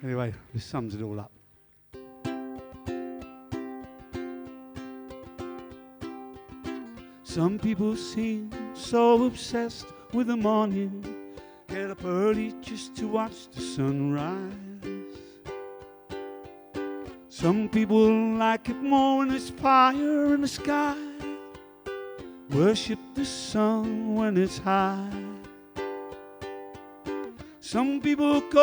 Anyway, this sums it all up. Some people seem so obsessed with the morning, get up early just to watch the sunrise. Some people like it more when there's fire in the sky, worship the sun when it's high. Some people go